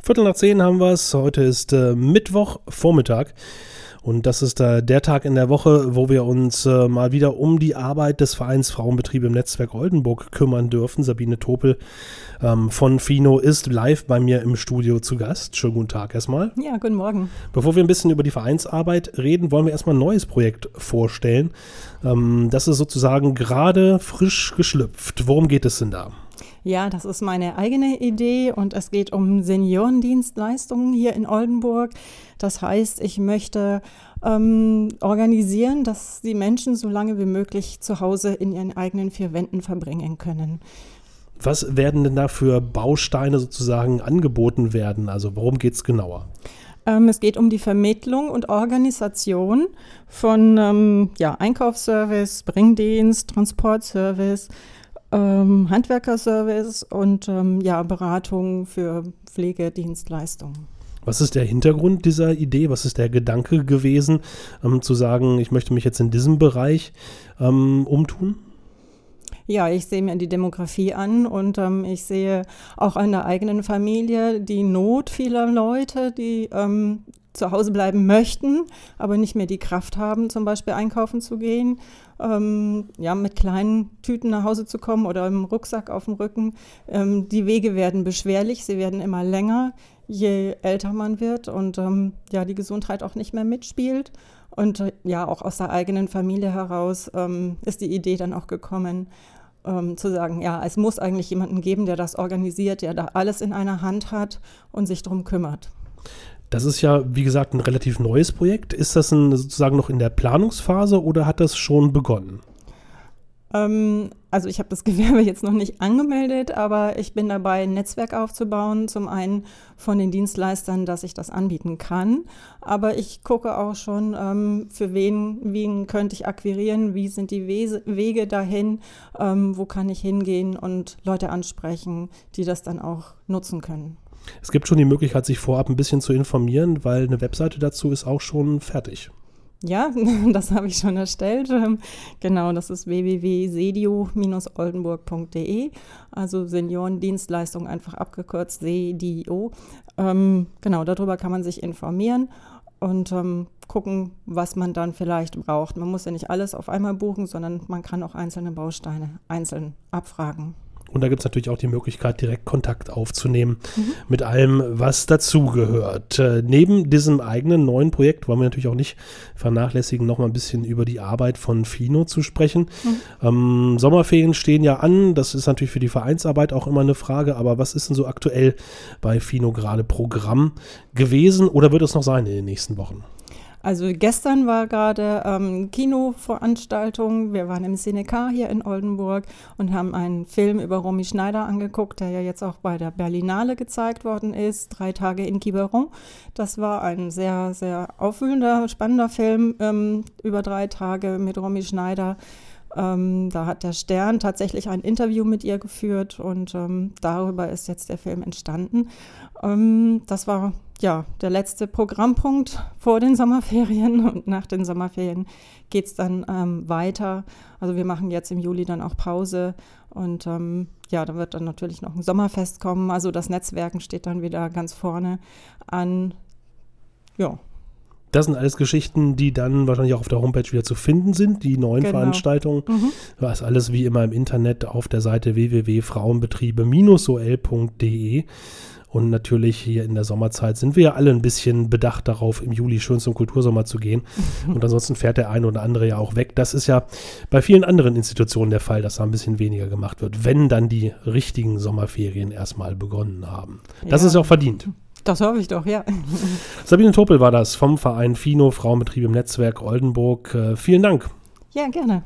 10:15 haben wir es. Heute ist Mittwochvormittag und das ist der Tag in der Woche, wo wir uns mal wieder um die Arbeit des Vereins Frauenbetriebe im Netzwerk Oldenburg kümmern dürfen. Sabine Topel von Fino ist live bei mir im Studio zu Gast. Schönen guten Tag erstmal. Ja, guten Morgen. Bevor wir ein bisschen über die Vereinsarbeit reden, wollen wir erstmal ein neues Projekt vorstellen. Das ist sozusagen gerade frisch geschlüpft. Worum geht es denn da? Ja, das ist meine eigene Idee und es geht um Seniorendienstleistungen hier in Oldenburg. Das heißt, ich möchte organisieren, dass die Menschen so lange wie möglich zu Hause in ihren eigenen vier Wänden verbringen können. Was werden denn da für Bausteine sozusagen angeboten werden? Also worum geht es genauer? Es geht um die Vermittlung und Organisation von Einkaufsservice, Bringdienst, Transportservice, Handwerkerservice und Beratung für Pflegedienstleistungen. Was ist der Hintergrund dieser Idee? Was ist der Gedanke gewesen, zu sagen, ich möchte mich jetzt in diesem Bereich umtun? Ja, ich sehe mir die Demografie an und ich sehe auch an der eigenen Familie die Not vieler Leute, die zu Hause bleiben möchten, aber nicht mehr die Kraft haben, zum Beispiel einkaufen zu gehen, mit kleinen Tüten nach Hause zu kommen oder im Rucksack auf dem Rücken. Die Wege werden beschwerlich, sie werden immer länger, je älter man wird und die Gesundheit auch nicht mehr mitspielt. Und auch aus der eigenen Familie heraus ist die Idee dann auch gekommen, zu sagen, es muss eigentlich jemanden geben, der das organisiert, der da alles in einer Hand hat und sich darum kümmert. Das ist ja, wie gesagt, ein relativ neues Projekt. Ist das sozusagen noch in der Planungsphase oder hat das schon begonnen? Also ich habe das Gewerbe jetzt noch nicht angemeldet, aber ich bin dabei, ein Netzwerk aufzubauen. Zum einen von den Dienstleistern, dass ich das anbieten kann. Aber ich gucke auch schon, für wen könnte ich akquirieren, wie sind die Wege dahin, wo kann ich hingehen und Leute ansprechen, die das dann auch nutzen können. Es gibt schon die Möglichkeit, sich vorab ein bisschen zu informieren, weil eine Webseite dazu ist auch schon fertig. Ja, das habe ich schon erstellt. Genau, das ist www.sedio-oldenburg.de, also Seniorendienstleistung einfach abgekürzt, SEDIO. Genau, darüber kann man sich informieren und gucken, was man dann vielleicht braucht. Man muss ja nicht alles auf einmal buchen, sondern man kann auch einzelne Bausteine einzeln abfragen. Und da gibt es natürlich auch die Möglichkeit, direkt Kontakt aufzunehmen mit allem, was dazugehört. Neben diesem eigenen neuen Projekt wollen wir natürlich auch nicht vernachlässigen, noch mal ein bisschen über die Arbeit von Fino zu sprechen. Sommerferien stehen ja an, das ist natürlich für die Vereinsarbeit auch immer eine Frage, aber was ist denn so aktuell bei Fino gerade Programm gewesen oder wird es noch sein in den nächsten Wochen? Also gestern war gerade Kinoveranstaltung. Wir waren im Cinecar hier in Oldenburg und haben einen Film über Romy Schneider angeguckt, der ja jetzt auch bei der Berlinale gezeigt worden ist. 3 Tage in Quiberon. Das war ein sehr, sehr aufwühlender, spannender Film über 3 Tage mit Romy Schneider. Da hat der Stern tatsächlich ein Interview mit ihr geführt und darüber ist jetzt der Film entstanden. Das war der letzte Programmpunkt vor den Sommerferien und nach den Sommerferien geht es dann weiter. Also wir machen jetzt im Juli dann auch Pause und da wird dann natürlich noch ein Sommerfest kommen. Also das Netzwerken steht dann wieder ganz vorne an. Ja. Das sind alles Geschichten, die dann wahrscheinlich auch auf der Homepage wieder zu finden sind, die neuen Veranstaltungen. Das ist alles wie immer im Internet auf der Seite www.frauenbetriebe-ol.de. Und natürlich hier in der Sommerzeit sind wir ja alle ein bisschen bedacht darauf, im Juli schön zum Kultursommer zu gehen. Und ansonsten fährt der eine oder andere ja auch weg. Das ist ja bei vielen anderen Institutionen der Fall, dass da ein bisschen weniger gemacht wird, wenn dann die richtigen Sommerferien erstmal begonnen haben. Das ist ja auch verdient. Das hoffe ich doch, ja. Sabine Topel war das vom Verein Fino, Frauenbetriebe im Netzwerk Oldenburg. Vielen Dank. Ja, gerne.